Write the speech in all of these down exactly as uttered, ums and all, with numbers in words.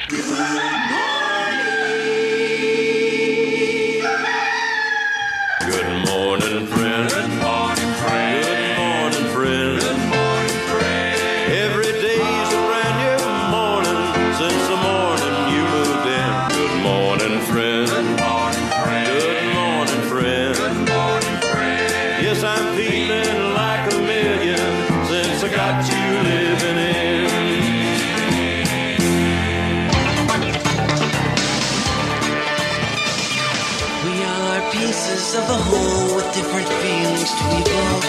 Good morning, friend. Good morning, friend. Good morning, friend. Good morning, friend. Every day's a brand new morning since the morning you moved in. Good morning, friend. Good morning, friend. Good morning, friend. Good morning, friend. Yes, I'm feeling like a million since I got you living in. We all are pieces of a whole with different feelings to evoke.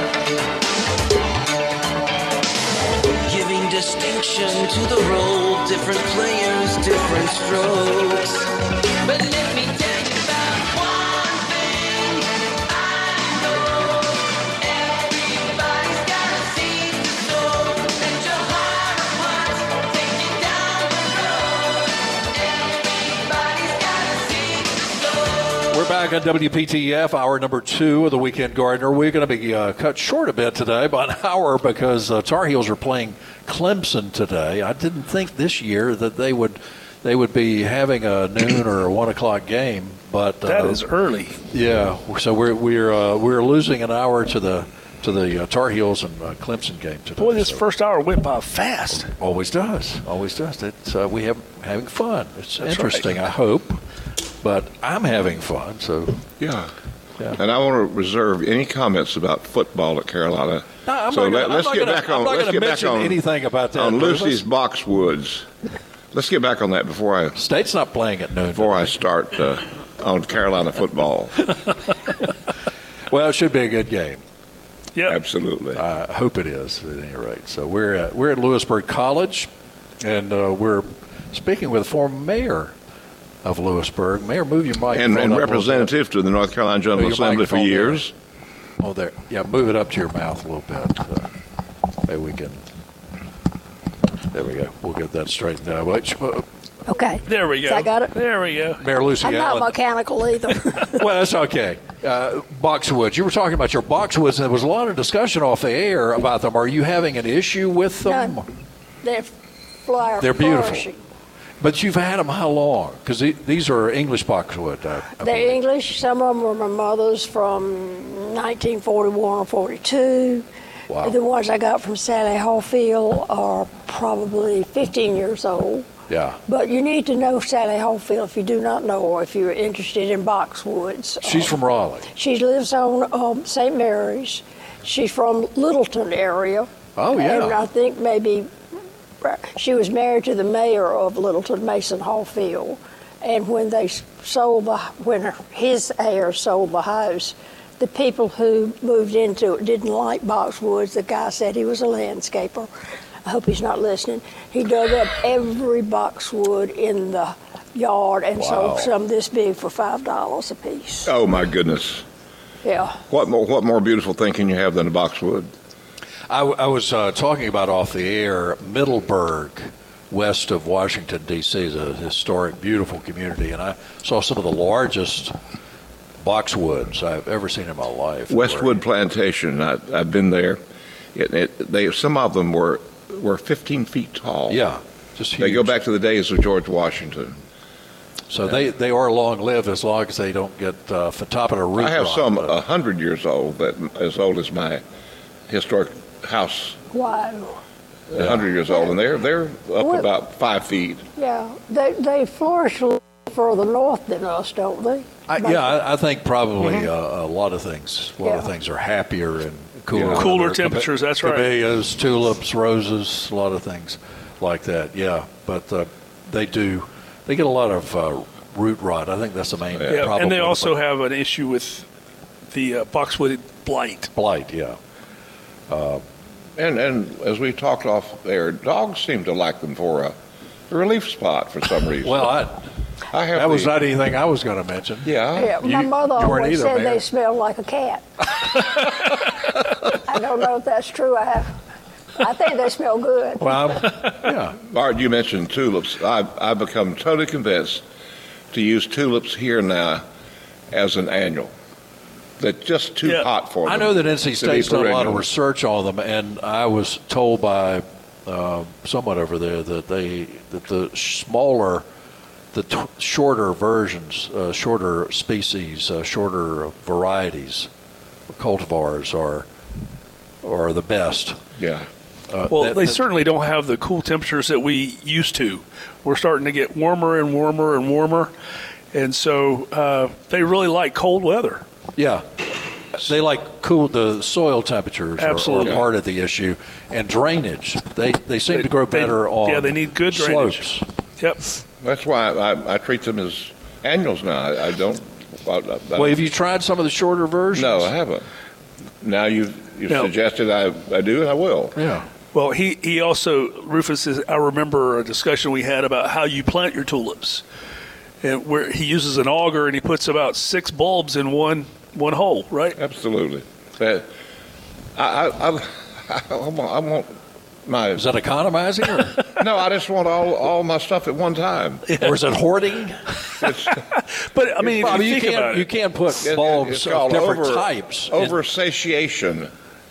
Giving distinction to the role, different players, different strokes. But let me tell you about one thing I know. Everybody's got a seed to sow. Let your heart of hearts take you down the road. Everybody's got a seed to sow. We're back on W P T F, hour number two of the Weekend Gardener. We're going to be uh, cut short a bit today by an hour because uh, Tar Heels are playing Clemson today. I didn't think this year that they would they would be having a noon or a one o'clock game, but uh, That is early. Yeah, so we're we're uh, we're losing an hour to the to the uh, Tar Heels and uh, Clemson game today. Boy, this so. first hour went by fast. Always does. Always does. It's, uh, we have having fun. It's That's interesting, right. I hope. But I'm having fun, so. Yeah. Yeah. And I want to reserve any comments about football at Carolina. No, I'm so not let, gonna, let's I'm get not back gonna, on. I'm not Let's gonna get back mention on anything about that. on but Lucy's let's- Boxwoods. Let's get back on that before I State's not playing at noon. before I start uh, on Carolina football. Well, it should be a good game. Yeah. Absolutely. I hope it is, at any rate. So we're at, we're at Lewisburg College, and uh, we're speaking with the former mayor of Lewisburg. Mayor, move your mic. and and representative to the North Carolina General Move your Assembly for microphone years. There. Oh, there. Yeah, move it up to your mouth a little bit. Uh, maybe we can. There we go. We'll get that straightened out. Wait, uh, Okay. There we go. So I got it? There we go. Mayor Lucy I'm not Allen. mechanical either. Well, that's okay. Uh, boxwoods. You were talking about your boxwoods, and there was a lot of discussion off the air about them. Are you having an issue with them? None. They're flower They're beautiful. flourishing. But you've had them how long? Because these are English boxwood. I, I They're believe. English. Some of them were my mother's from nineteen forty-one or forty-two. Wow. The ones I got from Sally Hallfield are probably fifteen years old. Yeah. But you need to know Sally Hallfield if you do not know her, if you're interested in boxwoods. She's Uh, from Raleigh. She lives on um, Saint Mary's. She's from Littleton area. Oh, yeah. And I think maybe she was married to the mayor of Littleton, Mason Hallfield. And when they sold the, when her, his heir sold the house, the people who moved into it didn't like boxwoods. The guy said he was a landscaper. I hope he's not listening. He dug up every boxwood in the yard and Wow. sold some this big for five dollars a piece. Oh my goodness! Yeah. What more? What more beautiful thing can you have than a boxwood? I, w- I was uh, talking about off the air, Middleburg, west of Washington, D C is a historic, beautiful community, and I saw some of the largest boxwoods I've ever seen in my life. Westwood Plantation. I, I've been there. It, it, they some of them were were fifteen feet tall. Yeah, just huge. They go back to the days of George Washington. So they, they are long-lived as long as they don't get uh, for top of the root I have rot, some but- a hundred years old that as old as my historic house. Wow. A hundred years old, and they're they're up What- about five feet. Yeah. They, they flourish a little further north than us, don't they? I, Maybe. yeah, I, I think probably uh, a lot of things. A lot of Yeah. things are happier and cooler. Yeah. Cooler weather. temperatures, that's right. Camellias, tulips, roses, a lot of things like that. Yeah, but uh, they do. They get a lot of uh, root rot. I think that's the main Yeah, problem. and they with also them. have an issue with the uh, boxwood blight. blight. Yeah. And and as we talked off there, dogs seem to like them for a relief spot for some reason. Well, I, I have that was the- not anything I was going to mention. Yeah. Yeah, my You- mother you weren't always either, said Mayor. they smell like a cat. I don't know if that's true. I have. I think they smell good. Well, I'm- yeah. Art, you mentioned tulips. I've, I've become totally convinced to use tulips here now as an annual. They're just too Yeah. hot for them. I know that N C to be State's done a lot of perennial. research on them, and I was told by uh, somewhat over there that they that the smaller, the t- shorter versions, uh, shorter species, uh, shorter varieties, cultivars are are the best. Yeah. Uh, Well, that- they that- certainly don't have the cool temperatures that we used to. We're starting to get warmer and warmer and warmer, and so uh, they really like cold weather. Yeah. They like cool, the soil temperatures are, Absolutely. are part of the issue, and drainage. They they seem They- to grow they- better on yeah, they need good drainage. slopes. Yep. That's why I, I treat them as annuals now. I, I don't. I, I, Well, have you tried some of the shorter versions? No, I haven't. Now you've, you've No. suggested I, I do, and I will. Yeah. Well, he, he also, Rufus, is, I remember a discussion we had about how you plant your tulips. And where he uses an auger and he puts about six bulbs in one one hole, right? Absolutely. That, I, I, I, I, want, I want my. Is that economizing, or, No, I just want all, all my stuff at one time. or is it hoarding? It's, But, I mean, Well, I if mean, you you think about can't you it, can't put it- bulbs it's of called different over, types. in- Over satiation.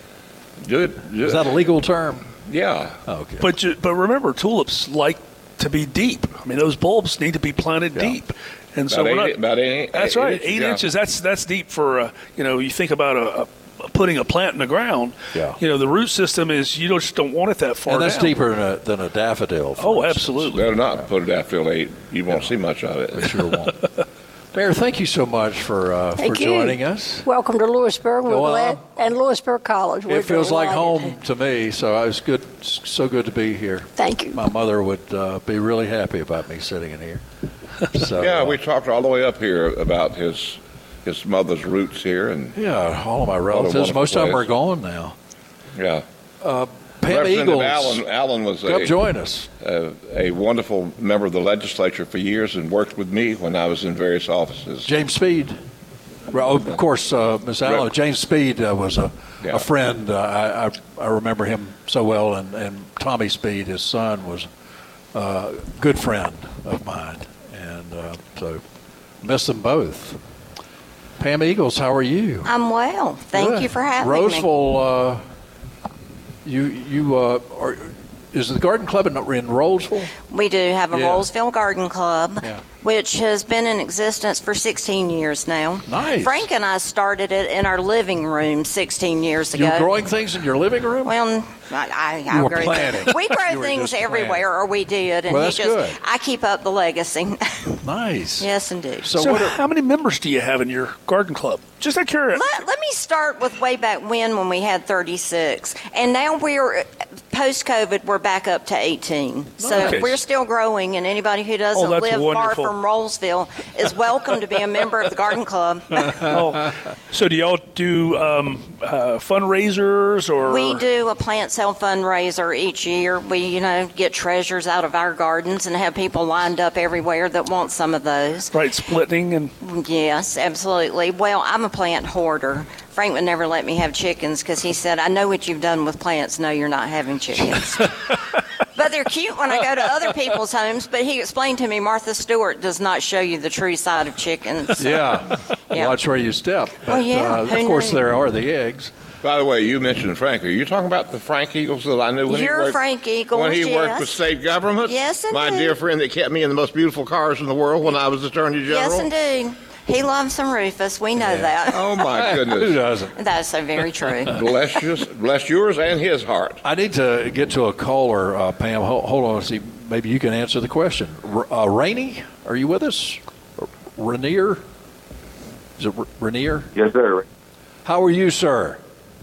Do it. Do Is it. that a legal term? Yeah. Oh, okay. but, you, but remember, tulips like to be deep. I mean, those bulbs need to be planted Yeah. deep. And so About we're eight, not, about eight, that's eight right, inches, eight yeah. inches. That's that's deep for uh, you know. You think about a, a putting a plant in the ground. Yeah. You know, the root system is you don't, just don't want it that far and that's down. deeper than a, than a daffodil. for Oh, instance. absolutely. Better not put it after eight. You won't see much of it. Sure won't. Mayor, thank you so much for uh, for Thank you. joining us. Welcome to Lewisburg. We're Well, glad, and Lewisburg College. We're It feels like delighted. home to me, so I was good, so good to be here. Thank you. My mother would uh, be really happy about me sitting in here. So, Yeah, uh, we talked all the way up here about his his mother's roots here, and yeah, all of my relatives, wonderful most of them place. are gone now. yeah. Pam Representative Eagles, Allen, Allen was come a, join us. a a wonderful member of the legislature for years and worked with me when I was in various offices. James Speed. Well, of course, uh, Miss Allen. Rep- James Speed uh, was a, Yeah. a friend. Uh, I, I I remember him so well, and, and Tommy Speed, his son, was a good friend of mine, and uh, so miss them both. Pam Eagles, how are you? I'm well. Thank Good. you for having me. Roseville, uh, you you uh, are. Is the garden club in, in Rolesville? We do have a Yeah. Rolesville Garden Club, Yeah. which has been in existence for sixteen years now. Nice. Frank and I started it in our living room sixteen years You ago. were growing things in your living room? Well, I, I, You I were agree. planning. We grow You were things just everywhere, planning. or we did, and Well, he that's just good. I keep up the legacy. Nice. Yes, indeed. So, So, what? Are, how many members do you have in your garden club? Just out of curiosity. Let, let me start with way back when, when we had thirty-six, and now we're post COVID. We're back up to eighteen. So Nice. we're still growing, and anybody who doesn't Oh, that's live wonderful. far from Rolesville is welcome to be a member of the garden club. Oh, so do y'all do um, uh, fundraisers or? We do a plant sale fundraiser each year. We, you know, get treasures out of our gardens and have people lined up everywhere that want some of those. Right, splitting and Yes, absolutely. Well, I'm a plant hoarder. Frank would never let me have chickens because he said, I know what you've done with plants. No, you're not having chickens. But they're cute when I go to other people's homes. But he explained to me, Martha Stewart does not show you the true side of chickens. yeah. Yeah. Watch where you step. But, Well, yeah, uh, who of course, knew? there are the eggs. By the way, you mentioned Frank. Are you talking about the Frank Eagles that I knew when You're he worked? Frank Eagles, when he worked yes. with state government. Yes, my indeed. dear friend that kept me in the most beautiful cars in the world when I was Attorney General. Yes, indeed. He loves some Rufus. We know that. Oh my Who goodness! doesn't? That's so very true. bless yours, bless yours and his heart. I need to get to a caller, uh, Pam. Hold, hold on. See, maybe you can answer the question. R- uh, Rainey, are you with us? R- Rainier? Is it R- Rainier? Yes, sir. How are you, sir?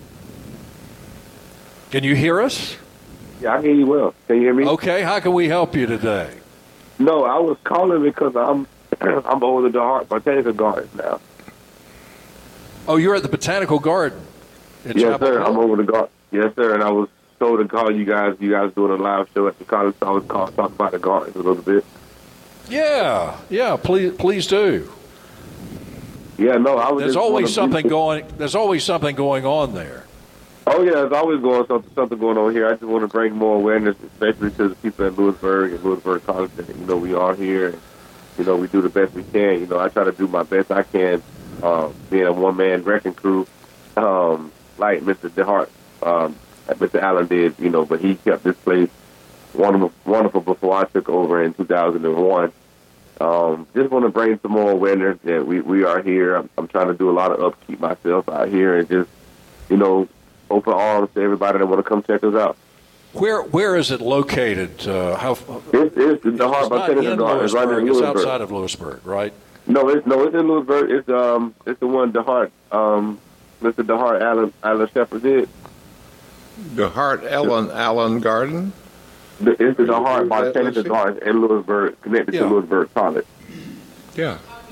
Can you hear us? Yeah, I hear you well. Can you hear me? Okay. How can we help you today? No, I was calling because I'm I'm over the Heart Botanical Gardens now. Oh, you're at the Botanical Garden in Yes, Chapel sir. Hill? I'm over the garden. Yes, sir. And I was told to call you guys. You guys doing a live show at the college, so I was called to talk about the gardens a little bit. Yeah, yeah. Please, please do. Yeah, no, I was. There's just always wanna- something going. There's always something going on there. Oh yeah, there's always going something something going on here. I just want to bring more awareness, especially to the people in Lewisburg and Lewisburg College. That, you know, we are here. And, you know, we do the best we can. You know, I try to do my best I can, uh, being a one man wrecking crew, um, like Mister DeHart um, Mister Allen did, you know, but he kept this place wonderful, wonderful before I took over in two thousand one. Um, just want to bring some more awareness that we, we are here. I'm, I'm trying to do a lot of upkeep myself out here and just, you know, open arms to everybody that want to come check us out. Where where is it located? Uh, how? It's, it's the Hart It's not Botanical in Garden. It's right in Lewisburg. It's Lewisburg. outside of Lewisburg, right? No, it's no, it's in Lewisburg. It's um, it's the one DeHart, um, Mister DeHart Allen Allen Shepherd did. DeHart Allen Allen Garden. The, it's the DeHart Let's Botanical see. Garden in Lewisburg, connected Yeah. to Lewisburg College. Yeah.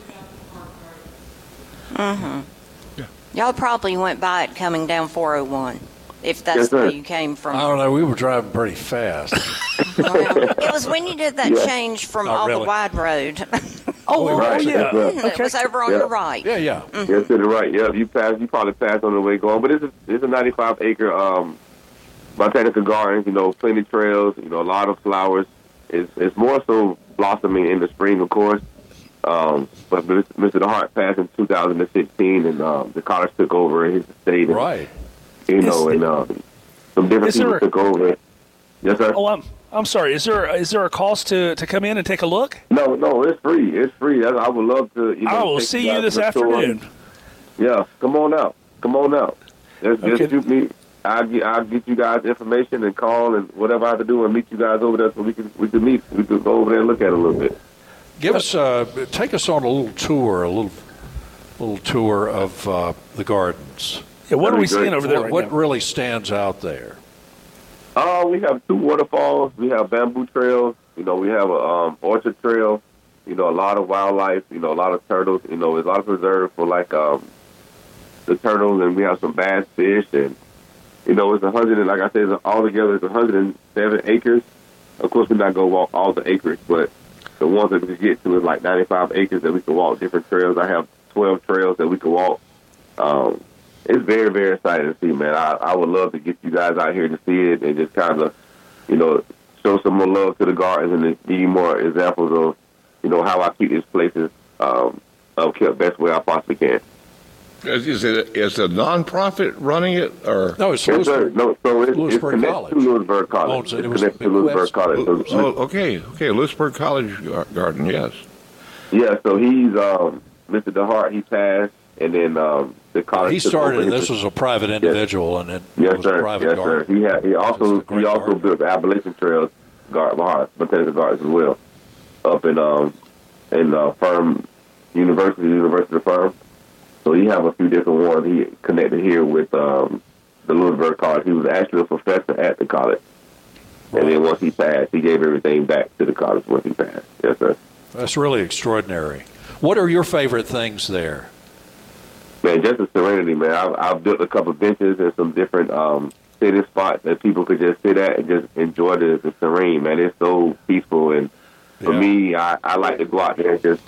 Mm-hmm. Yeah. Y'all probably went by it coming down four oh one, if that's Yes, the way sir. you came from. I don't know. We were driving pretty fast. Well, it was when you did that Yeah. change from Not all really. the wide road. Oh, oh, Right. yeah. Yes, It was over on Yeah. your right. yeah, yeah. Yes, to the right. Yeah, you pass. You probably passed on the way going, but it's a, it's a ninety-five acre um, botanical garden. You know, plenty of trails. You know, a lot of flowers. It's it's more so blossoming in the spring, of course. Um, but Mister DeHart passed in two thousand sixteen, and um, the college took over his estate. And, Right. You know, Is- and um, some different Is there people a- took over. Yes, sir. Oh, I'm I'm sorry. Is there is there a cost to, to come in and take a look? No, no, it's free. It's free. I, I would love to. You know, I will take see guys you this to the store. afternoon. Yeah, come on out. Come on out. Just, Okay. just shoot me. I'll get, I'll get you guys information and call and whatever I have to do and meet you guys over there so we can we can meet. We can go over there and look at it a little bit. Give us, uh, take us on a little tour, a little, little tour of uh, the gardens. Yeah, what are That'd we be great. seeing over there What, right what now? really stands out there? Uh, we have two waterfalls. We have bamboo trails. You know, we have a um, orchard trail. You know, a lot of wildlife. You know, a lot of turtles. You know, there's a lot of preserve for like um, the turtles, and we have some bass fish, and you know, it's a hundred and like I said, it's altogether it's a hundred and seven acres. Of course, we're not gonna walk all the acres, but the ones that we can get to is like ninety-five acres that we can walk different trails. I have twelve trails that we can walk. Um, it's very, very exciting to see, man. I, I would love to get you guys out here to see it and just kind of, you know, show some more love to the gardens and to give you more examples of, you know, how I keep these places um, uh, kept best way I possibly can. Is, is it is a nonprofit running it or? No, it's Yes, sir. Lewisburg. No, so it's, it's Lewisburg connected College. to Lewisburg College. Owns it. It It's was connected to Big Lewisburg West. College. So, Oh, okay, okay. Lewisburg College Gar- Garden, yes. yeah, so he's um, Mister DeHart. He passed, and then um, the college. He took started over it. his- This was a private individual, and it, Yes, it was a sir. private Yes, garden. sir. He had. He also. It's a great He also garden. built the Appalachian Trails garden, botanical gardens as well, up in um, in uh, Firm University, University of Firm. So he have a few different ones. He connected here with um, the Lewisburg College. He was actually a professor at the college, and then once he passed, he gave everything back to the college once he passed. Yes, sir. That's really extraordinary. What are your favorite things there? Man, just the serenity, man. I've, I've built a couple of benches and some different um, sitting spots that people could just sit at and just enjoy the, the serene, man. It's so peaceful, and for Yeah. me, I, I like to go out there and just,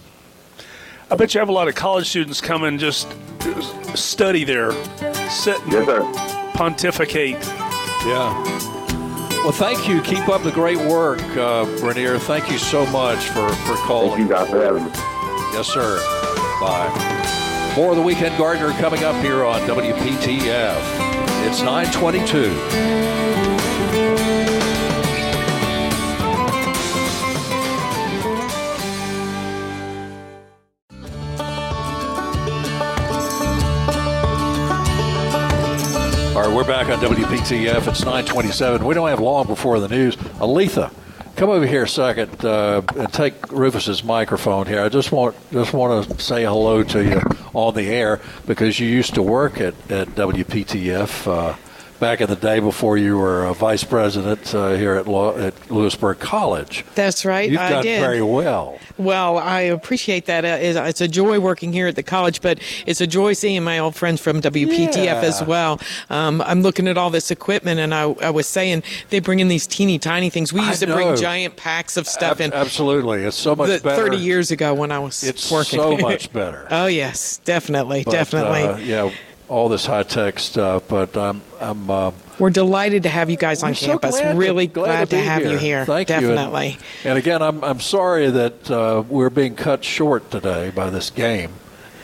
I bet you have a lot of college students come and just study there, sit and yes, sir. pontificate. Yeah. Well, thank you. Keep up the great work, uh, Bernier. Thank you so much for, for Thank calling. you guys for having me. Yes, sir. Bye. More of the Weekend Gardener coming up here on W P T F. It's nine twenty-two. All right, we're back on W P T F. It's nine twenty-seven. We don't have long before the news. Aletha, come over here a second uh, and take Rufus's microphone here. I just want just want to say hello to you on the air because you used to work at, at W P T F uh, back in the day before you were a vice president uh, here at, Lo- at Lewisburg College. That's right. You've I done did. very well. Well, I appreciate that. Uh, it's- it's a joy working here at the college, but it's a joy seeing my old friends from W P T F Yeah. as well. Um, I'm looking at all this equipment, and I, I was saying they bring in these teeny tiny things. We I used to know. bring giant packs of stuff Ab- in. absolutely. It's so much the- better. thirty years ago when I was It's working. so much better. Oh yes, definitely, But, definitely. uh, yeah, all this high tech stuff. But I'm I'm. Uh, We're delighted to have you guys on We're so campus. glad to- really glad to to, be have here. you here. Thank you. And- definitely. And, again, I'm I'm sorry that uh, we're being cut short today by this game.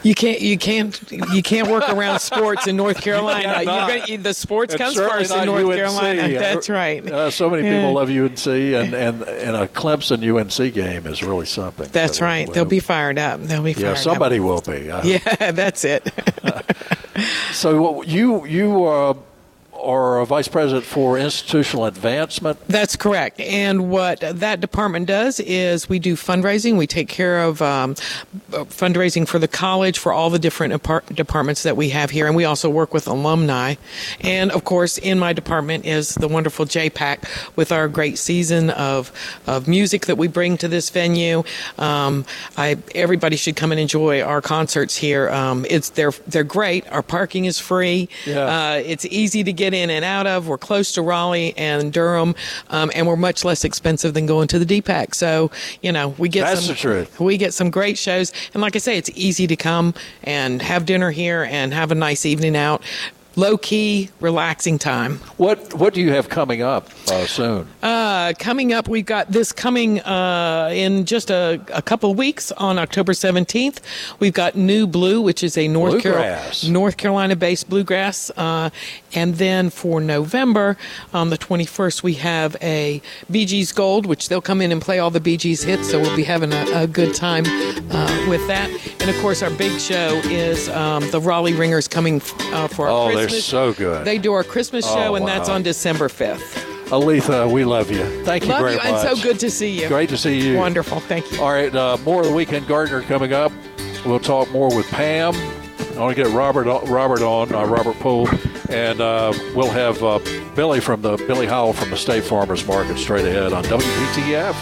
You can't, you can't, you can't work around sports in North Carolina. Yeah, You're not. gonna, the sports It's comes certainly first in not North U N C. Carolina. That's right. Uh, so many Yeah. people love U N C, and, and, and a Clemson U N C game is really something. That's So, right. well, They'll be fired up. They'll be fired Yeah, up. somebody will be. Uh, Yeah, that's it. So you you uh, are a vice president for institutional advancement. That's correct. And what that department does is we do fundraising. We take care of um, fundraising for the college, for all the different apart- departments that we have here. And we also work with alumni. And, of course, in my department is the wonderful J PAC with our great season of, of music that we bring to this venue. Um, I, everybody should come and enjoy our concerts here. Um, it's they're, they're great. Our parking is free. Yeah. Uh, it's easy to get in and out of. We're close to Raleigh and Durham, um, and we're much less expensive than going to the D PAC. So, you know, we get That's some, the truth. We get some great shows, and like I say, it's easy to come and have dinner here and have a nice evening out. Low key, relaxing time. What what do you have coming up uh, soon? Uh, coming up, we've got this coming uh, in just a, a couple of weeks on October seventeenth. We've got New Blue, which is a North, Bluegrass. Carol- North Carolina-based bluegrass. Uh, and then for November, on the twenty-first, we have a Bee Gees Gold, which they'll come in and play all the Bee Gees hits, so we'll be having a, a good time uh, with that. And, of course, our big show is um, the Raleigh Ringers coming uh, for our Oh, Christmas. they're so good. They do our Christmas show, Oh, and that's wow. on December fifth. Aletha, we love you. Thank you Love very you, much. and so good to see you. Great to see you. Wonderful, thank you. All right, uh, more of the Weekend Gardener coming up. We'll talk more with Pam. I want to get Robert Robert on, uh, Robert Poole, and uh, we'll have uh, Billy from the Billy Howell from the State Farmers Market straight ahead on W P T F.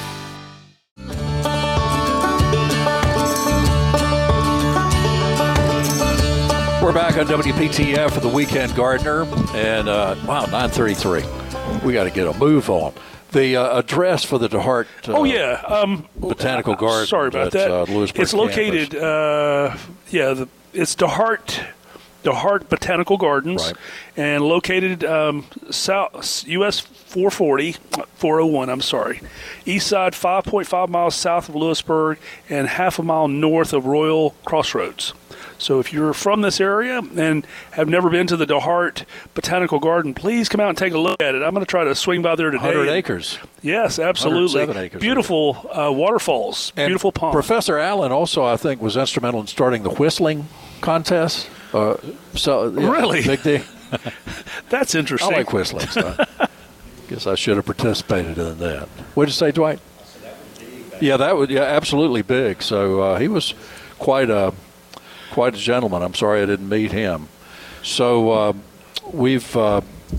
We're back on W P T F for the Weekend Gardener, and uh, wow, nine thirty-three. We got to get a move on. The uh, address for the DeHart uh, Oh yeah, um, Botanical Garden. Sorry about at, that. Uh, Lewisburg it's located. campus. Uh, yeah, the, it's DeHart, DeHart Botanical Gardens, Right. and located um, south U S four forty, four oh one. I'm sorry, east side, five point five miles south of Lewisburg, and half a mile north of Royal Crossroads. So if you're from this area and have never been to the DeHart Botanical Garden, please come out and take a look at it. I'm going to try to swing by there today. one hundred and- acres. Yes, absolutely. one hundred seven acres. Beautiful uh, waterfalls, And beautiful ponds. Professor Allen also, I think, was instrumental in starting the whistling contest. Uh, so yeah, Really? Big deal. That's I interesting. like whistling. So guess I should have participated in that. What did you say, Dwight? Yeah, that was yeah, absolutely big. So uh, he was quite a quite a gentleman. I'm sorry I didn't meet him. So uh, we've uh,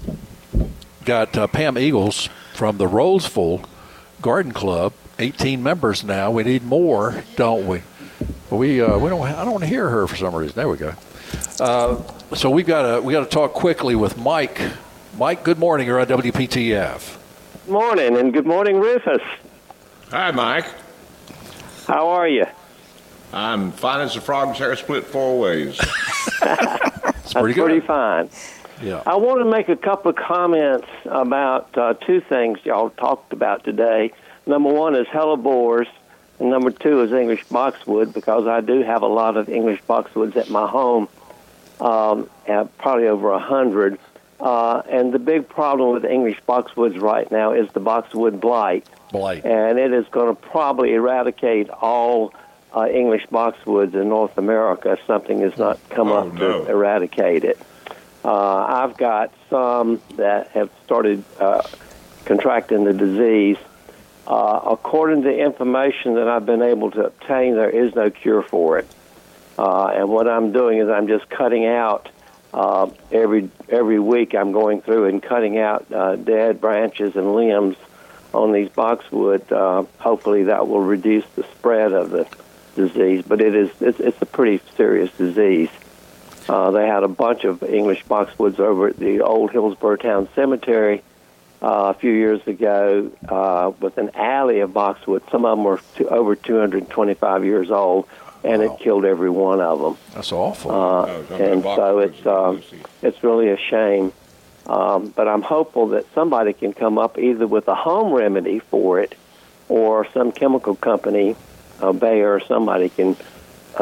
got uh, Pam Eagles from the Roseville Garden Club. eighteen members now. We need more, don't we? We uh, we don't. I don't hear her for some reason. There we go. Uh, so we've got to we got to talk quickly with Mike. Mike, good morning. You're on W P T F. Morning, and good morning, Rufus. Hi, Mike. How are you? I'm fine as a frog's hair split four ways. It's That's pretty good. pretty fine. Yeah. I want to make a couple of comments about uh, two things y'all talked about today. Number one is hellebores, and number two is English boxwood, because I do have a lot of English boxwoods at my home, um, at probably over a hundred. Uh, and the big problem with English boxwoods right now is the boxwood blight. Blight. And it is going to probably eradicate all uh, English boxwoods in North America if something has not come Oh, up no. to eradicate it. Uh, I've got some that have started uh, contracting the disease. Uh, according to information that I've been able to obtain, there is no cure for it. Uh, and what I'm doing is I'm just cutting out uh, every every week. I'm going through and cutting out uh, dead branches and limbs on these boxwood. Uh, hopefully, that will reduce the spread of the disease. But it is it's, it's a pretty serious disease. Uh, they had a bunch of English boxwoods over at the old Hillsborough Town Cemetery uh, a few years ago uh, with an alley of boxwood. Some of them were to, over two hundred twenty-five years old, and Wow. it killed every one of them. That's awful. Uh, Oh, talking and about so boxwoods, it's um, Lucy. it's really a shame. Um, but I'm hopeful that somebody can come up either with a home remedy for it, or some chemical company, uh, Bayer or somebody can uh,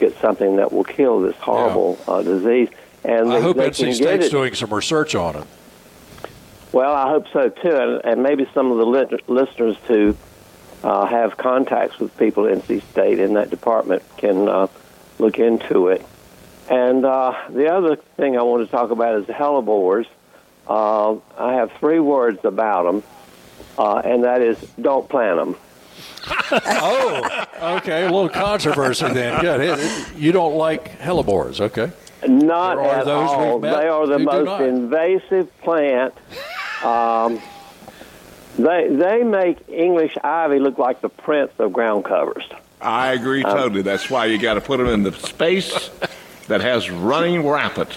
get something that will kill this horrible yeah. uh, disease. And I they, hope they N C can State's get it. doing some research on it. Well, I hope so too, and, and maybe some of the lit- listeners who uh, have contacts with people at N C State in that department can uh, look into it. And uh, the other thing I want to talk about is the hellebores. Uh, I have three words about them, uh, and that is don't plant them. Oh, okay, a little controversy then. Good. It, it, you don't like hellebores, okay? Not There are at those all. we've met They are the who do most not. invasive plant. Um, they they make English ivy look like the prince of ground covers. I agree Um, totally. That's why you got to put them in the space that has running rampant.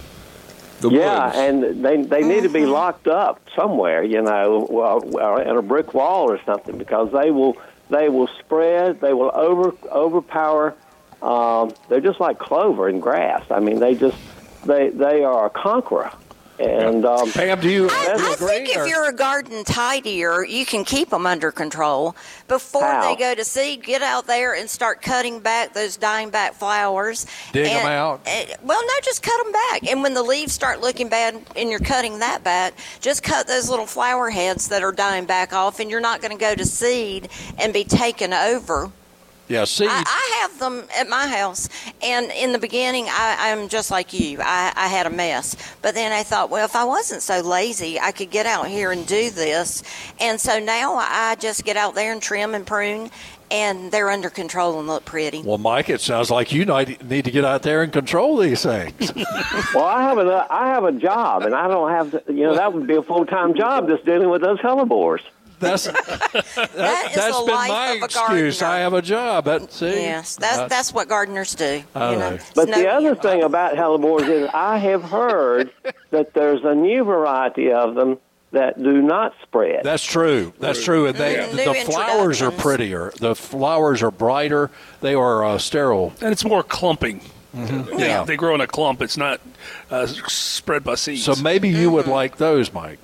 The Yeah, woods. and they they need to be locked up somewhere, you know, well, or in a brick wall or something, because they will they will spread, they will over overpower. Um, they're just like clover and grass. I mean, they just they they are a conqueror. And um, Pam, do you, I, do you I agree? think or- if you're a garden tidier, you can keep them under control. Before How? they go to seed, get out there and start cutting back those dying back flowers. Dig 'em And- out? and- well, no, just cut them back. And when the leaves start looking bad and you're cutting that back, just cut those little flower heads that are dying back off, and you're not going to go to seed and be taken over. Yeah, seed. I, I have them at my house, and in the beginning, I, I'm just like you. I, I had a mess, but then I thought, well, if I wasn't so lazy, I could get out here and do this. And so now I just get out there and trim and prune, and they're under control and look pretty. Well, Mike, it sounds like you need need to get out there and control these things. well, I have a I have a job, and I don't have to, you know, that would be a full time job just dealing with those hellebores. That's that, That is that's the been life my of a excuse. gardener. I have a job. But see, Yes, that's uh, that's what gardeners do. I you know. know, It's But no- the other thing about hellebores is I have heard that there's a new variety of them that do not spread. That's true. That's true. And they, Mm, the new flowers are introductions. prettier. The flowers are brighter. They are uh, sterile. And it's more clumping. Mm-hmm. They, Yeah. they grow in a clump. It's not uh, spread by seeds. So maybe you would like those, Mike.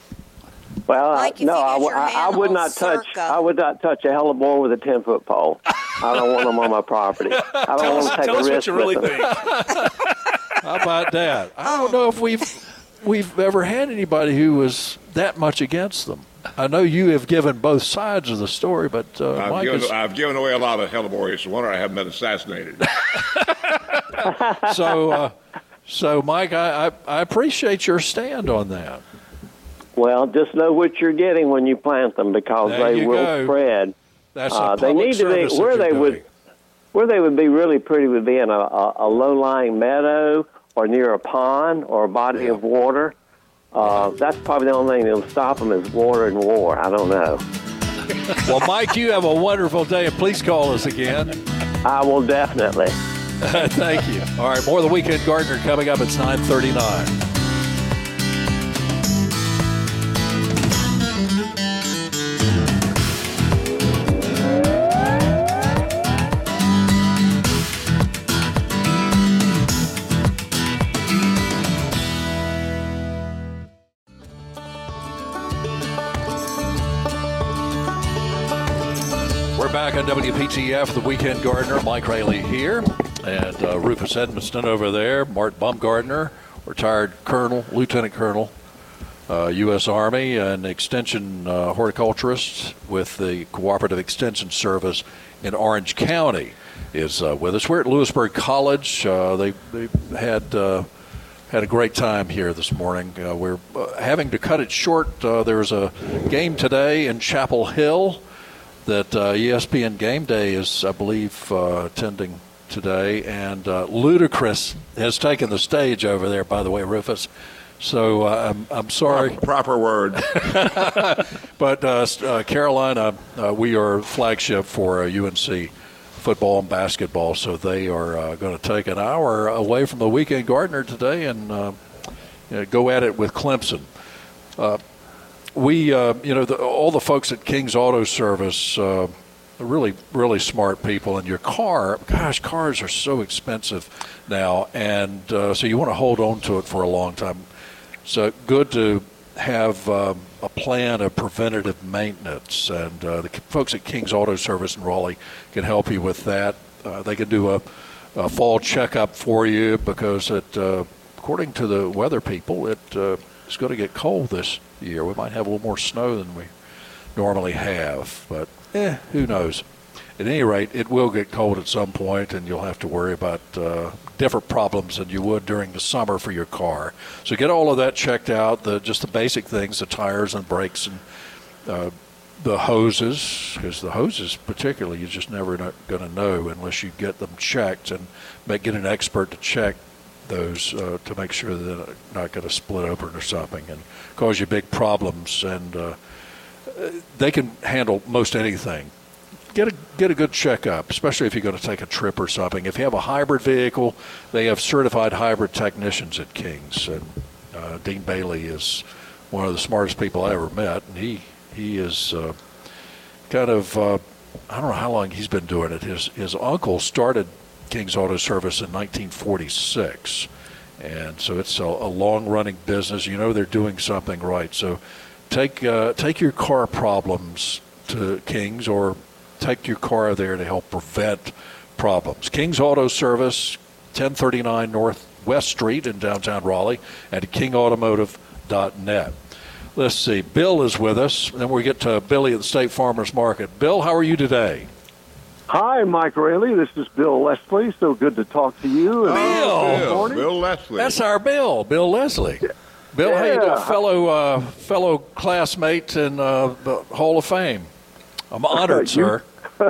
Well, Like I, if no, you I, use w- your I- I hand would on not touch. circa. I would not touch a hellebore with a ten foot pole. I don't want them on my property. I don't tell want us, to take tell a us risk what you really with them. think. How about that? I don't know if we've we've ever had anybody who was that much against them. I know you have given both sides of the story, but uh, I've, Mike given, is, I've given away a lot of hellebores. It's a wonder I haven't been assassinated. so. Uh, so, Mike, I, I I appreciate your stand on that. Well, just know what you're getting when you plant them, because There they you will go. spread. That's Uh, a they public need to be service that where you're they doing. would where they would be really pretty would be in a, a, a low-lying meadow or near a pond or a body Yeah. of water. Uh, that's probably the only thing that'll stop them is water and war. I don't know. Well, Mike, you have a wonderful day, and please call us again. I will definitely. Thank you. All right, more of the Weekend Gardener coming up. It's nine thirty-nine. We're back on W P T F, the Weekend Gardener. Mike Rayleigh here, and uh, Rufus Edmonston over there. Mart Baumgartner, retired colonel, lieutenant colonel, uh, U S Army, and extension uh, horticulturist with the Cooperative Extension Service in Orange County, is uh, with us. We're at Lewisburg College. Uh, they they had uh, had a great time here this morning. Uh, we're uh, having to cut it short. Uh, there's a game today in Chapel Hill that uh, E S P N Game Day is, I believe, uh, attending today. And uh, Ludacris has taken the stage over there, by the way, Rufus. So uh, I'm, I'm sorry. Proper word. But uh, uh, Carolina, uh, we are flagship for uh, U N C football and basketball. So they are uh, going to take an hour away from the Weekend Gardener today and uh, you know, go at it with Clemson. Uh, We, uh, you know, the, all the folks at King's Auto Service, uh, are really, really smart people. And your car, gosh, cars are so expensive now, and uh, so you want to hold on to it for a long time. So good to have um, a plan of preventative maintenance, and uh, the folks at King's Auto Service in Raleigh can help you with that. Uh, they can do a a fall checkup for you because it, uh, according to the weather people, it uh, is going to get cold this year. We might have a little more snow than we normally have, but eh, who knows? At any rate, it will get cold at some point, and you'll have to worry about uh, different problems than you would during the summer for your car. So get all of that checked out, the just the basic things, the tires and brakes and uh, the hoses, because the hoses particularly, you're just never going to know unless you get them checked and make, get an expert to check those uh, to make sure that they're not going to split open or something and cause you big problems. And uh, they can handle most anything. Get a get a good checkup, especially if you're going to take a trip or something. If you have a hybrid vehicle, they have certified hybrid technicians at King's. And uh, Dean Bailey is one of the smartest people I ever met, and he he is uh, kind of uh, I don't know how long he's been doing it. His his uncle started King's Auto Service in nineteen forty-six, and so it's a, a long-running business. You know they're doing something right. So take uh, take your car problems to King's, or take your car there to help prevent problems. King's Auto Service, ten thirty-nine North West Street in downtown Raleigh, and at king automotive dot net. Let's see. Bill is with us. Then we get to Billy at the State Farmers Market. Bill, how are you today? Hi, Mike Raley. This is Bill Leslie. So good to talk to you. Bill. Bill, Bill Leslie. That's our Bill, Bill Leslie. Bill, yeah. how you doing, fellow uh, fellow classmate in uh, the Hall of Fame? I'm honored, you, sir.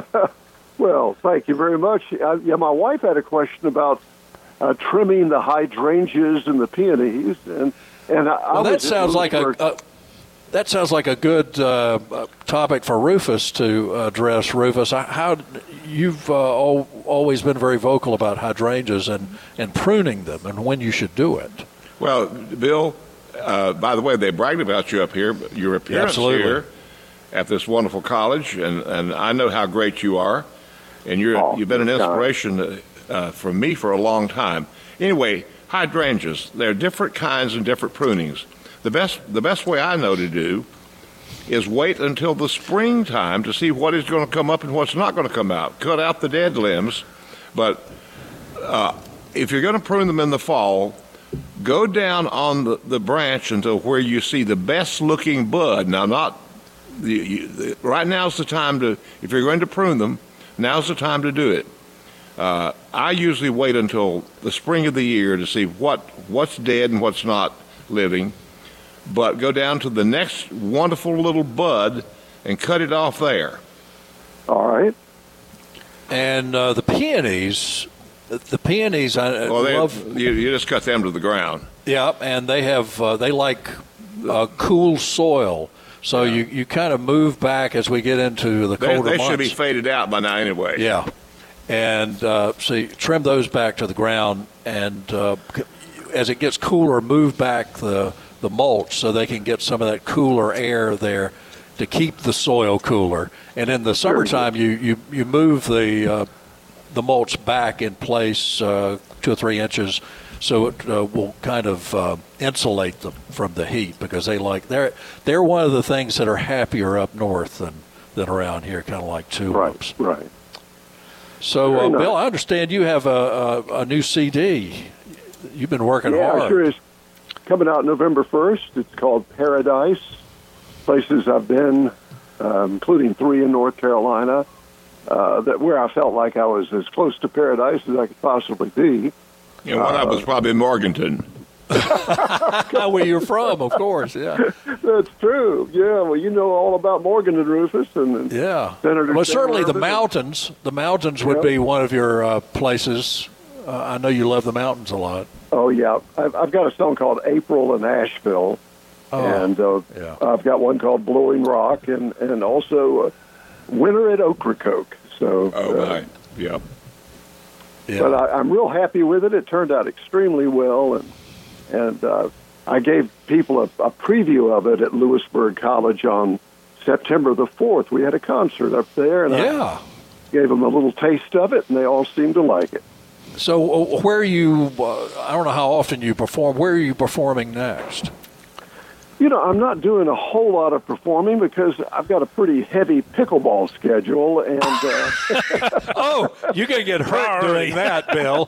Well, thank you very much. Uh, yeah, my wife had a question about uh, trimming the hydrangeas and the peonies, and and I, I well, that was sounds like a, a that sounds like a good uh, topic for Rufus to address. Rufus, how you've uh, al- always been very vocal about hydrangeas and, and pruning them, and when you should do it. Well, Bill, uh, by the way, they bragged about you up here, your appearance Absolutely. here at this wonderful college, and, and I know how great you are, and you're Oh, you've been an God. inspiration uh, for me for a long time. Anyway, hydrangeas, there are different kinds and different prunings. The best the best way I know to do is wait until the springtime to see what is going to come up and what's not going to come out. Cut out the dead limbs, but uh, if you're going to prune them in the fall, go down on the, the branch until where you see the best looking bud. Now, not the, you, the, right now's the time to, if you're going to prune them, now's the time to do it. Uh, I usually wait until the spring of the year to see what what's dead and what's not living, but go down to the next wonderful little bud and cut it off there. All right. And uh, the peonies, the peonies, I Well, they, love. you, you just cut them to the ground. Yeah, and they have uh, they like uh, cool soil. So Yeah. you, you kind of move back as we get into the They, colder they months. should be faded out by now anyway. Yeah, and uh, so you trim those back to the ground, and uh, c- as it gets cooler, move back the the mulch so they can get some of that cooler air there to keep the soil cooler. And in the summertime, you you, you move the uh, the mulch back in place uh, two or three inches, so it uh, will kind of uh, insulate them from the heat, because they like they're they're one of the things that are happier up north than than around here, kind of like tulips. Right. Right. So, Very uh, nice. Bill, I understand you have a, a, a new C D. You've been working Yeah, hard. sure is. Coming out November first. It's called Paradise. Places I've been, um, including three in North Carolina, uh, that where I felt like I was as close to paradise as I could possibly be. And one of them was probably Morganton. Where you're from, of course. Yeah, That's true. Yeah, well, you know all about Morgan and Rufus and, and yeah. Senator Well, certainly the Sam Urban. mountains. The mountains would Yep. be one of your uh, places. Uh, I know you love the mountains a lot. Oh yeah, I've, I've got a song called "April in Asheville," Oh, and uh, yeah. I've got one called "Blowing Rock," and and also uh, "Winter at Ocracoke." So, Oh, uh, my. Yep. Yeah. but I, I'm real happy with it. It turned out extremely well, and and uh, I gave people a, a preview of it at Lewisburg College on September the fourth. We had a concert up there, and I yeah. gave them a little taste of it, and they all seemed to like it. So, uh, where are you? Uh, I don't know how often you perform. Where are you performing next? You know, I'm not doing a whole lot of performing because I've got a pretty heavy pickleball schedule, and uh, oh, you're going to get hurt doing that, Bill.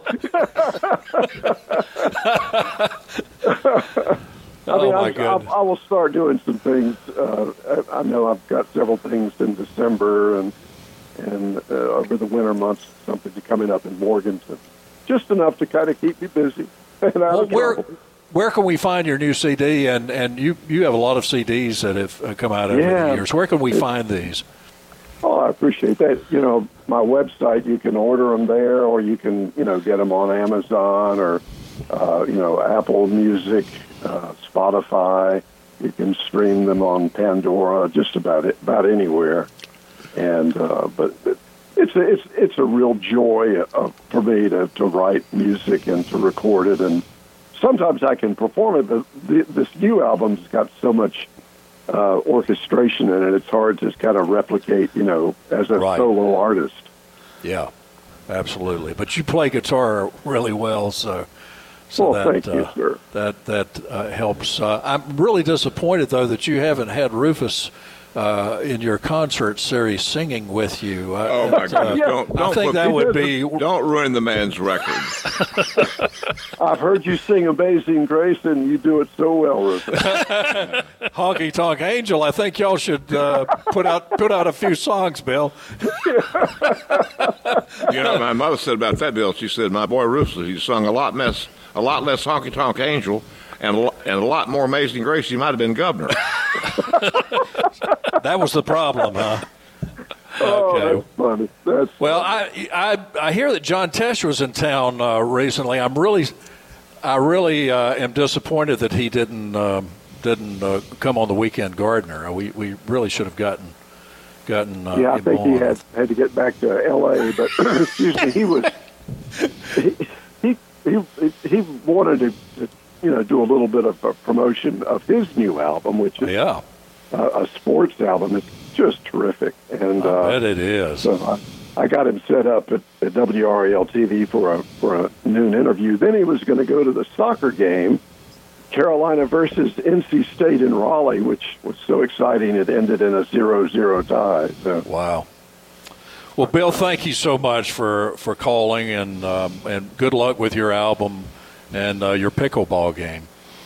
I oh mean, my I, goodness! I, I will start doing some things. Uh, I, I know I've got several things in December and and uh, over the winter months, something coming up in Morganton, just enough to kind of keep me busy. And well, where where can we find your new C D? And and you you have a lot of C Ds that have uh, come out over yeah. the years. Where can we find these? Oh, I appreciate that. You know, my website, you can order them there, or you can, you know, get them on Amazon or, uh, you know, Apple Music, uh, Spotify. You can stream them on Pandora, just about it, about anywhere. And uh, but it's a, it's it's a real joy uh, for me to, to write music and to record it. And sometimes I can perform it, but the, this new album's got so much Uh, orchestration in it, it's hard to kind of replicate, you know, as a right. solo artist. Yeah, absolutely. But you play guitar really well, so so well, that thank you, uh, sir. that that uh, helps. Uh, I'm really disappointed though that you haven't had Rufus uh, in your concert series singing with you. Uh, oh my God! Uh, don't don't I think put, that would be. Don't ruin the man's record. I've heard you sing Amazing Grace, and you do it so well, Rufus. Honky Tonk Angel. I think y'all should uh, put out put out a few songs, Bill. You know, my mother said about that, Bill. She said, "My boy Rufus, he sung a lot less, a lot less Honky Tonk Angel, and a, lo- and a lot more Amazing Grace. He might have been governor." That was the problem, huh? Oh, Okay. that's funny. That's Well, I, I I hear that John Tesh was in town uh, recently. I'm really, I really uh, am disappointed that he didn't um, didn't uh, come on the Weekend Gardener. We we really should have gotten gotten. Uh, yeah, I him think on. he had had to get back to L A, but excuse me, he was he he he, he wanted to, to you know do a little bit of a promotion of his new album, which is Yeah, a, a sports album. It's just terrific, and I uh, bet it is. So I, I got him set up at, at W R A L T V for a for a noon interview. Then he was going to go to the soccer game, Carolina versus N C State in Raleigh, which was so exciting. It ended in a zero zero tie. So. Wow. Well, Bill, thank you so much for, for calling, and um, and good luck with your album and uh, your pickleball game.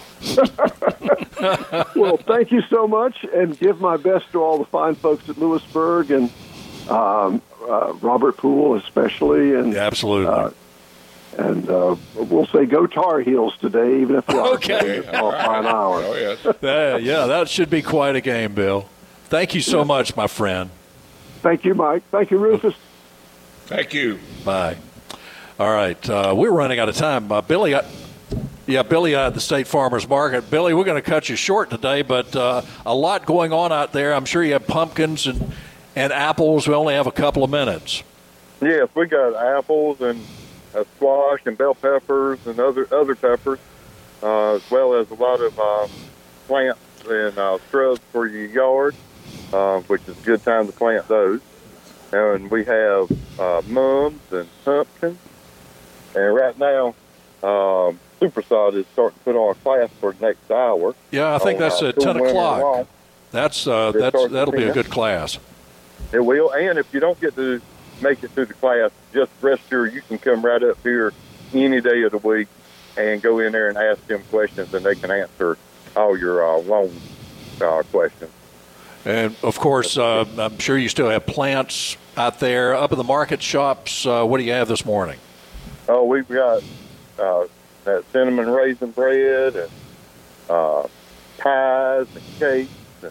Well, thank you so much, and give my best to all the fine folks at Lewisburg and um, uh, Robert Poole especially. And yeah, absolutely. Uh, and uh, we'll say go Tar Heels today, even if we are okay. all fine hours. Oh yes. uh, yeah, that should be quite a game, Bill. Thank you so much, my friend. Thank you, Mike. Thank you, Rufus. Thank you. Bye. All right, uh, we're running out of time. Uh, Billy, uh, yeah, Billy at the State Farmers Market. Billy, we're going to cut you short today, but uh, a lot going on out there. I'm sure you have pumpkins and, and apples. We only have a couple of minutes. Yes, we got apples and uh, squash and bell peppers and other other peppers, uh, as well as a lot of uh, plants and uh, shrubs for your yard, uh, which is a good time to plant those. And we have uh, mums and pumpkins. And right now, um, Supersod is starting to put on a class for the next hour. Yeah, I think on, that's uh, at ten Cool Winter o'clock. Lawn. That's uh, It that's starts that'll at be a ten. good class. It will. And if you don't get to make it through the class, just rest assured you can come right up here any day of the week and go in there and ask them questions, and they can answer all your uh, loan uh, questions. And, of course, uh, I'm sure you still have plants out there. Up in the market shops, uh, what do you have this morning? Oh, we've got uh, that cinnamon raisin bread and uh, pies and cakes and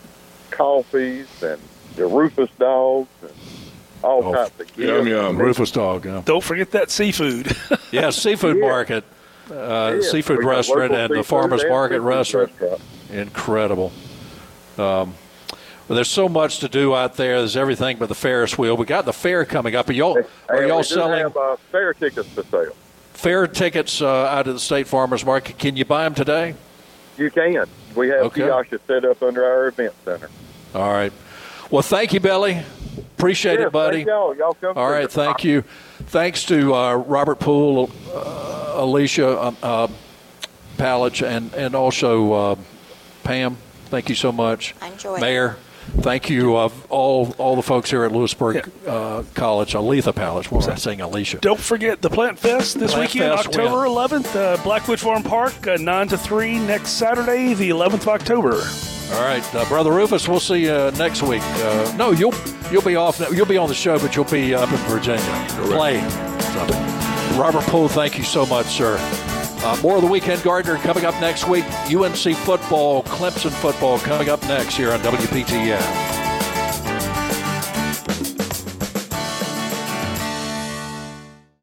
coffees and the Rufus dogs and all Oh, types of gifts. Yum, yum. Rufus dog. Yeah, Don't forget that seafood. yeah seafood Yeah. market, uh, Yeah, seafood we got restaurant, local and the seafood farmers and market seafood restaurant. restaurant. Incredible. Um, well, there's so much to do out there. There's everything but the Ferris wheel. We got the fair coming up. Are y'all, And are y'all we do selling have uh, fair tickets for sale. fair tickets uh, out of the State Farmers Market? Can you buy them today? You can. We have Okay. kiosks set up under our event center. All right. Well, thank you, Billy. Appreciate Yeah, it, buddy. thank y'all. Y'all come All through. right, thank you. Thanks to uh, Robert Poole, uh, Alicia um, uh, Palich, and, and also uh, Pam, thank you so much. I enjoyed it. Mayor, thank you, uh, all all the folks here at Lewisburg uh, College, Aletha Palace. What was I saying, Alicia? Don't forget the Plant Fest this Plant weekend, Fest, October yeah. eleventh, uh, Blackwood Farm Park, uh, nine to three next Saturday, the eleventh of October. All right, uh, Brother Rufus, we'll see you next week. Uh, no, you'll you'll be off. You'll be on the show, but you'll be up in Virginia playing. So, Robert Poole, thank you so much, sir. Uh, more of the Weekend Gardener coming up next week. U N C football, Clemson football coming up next here on W P T F.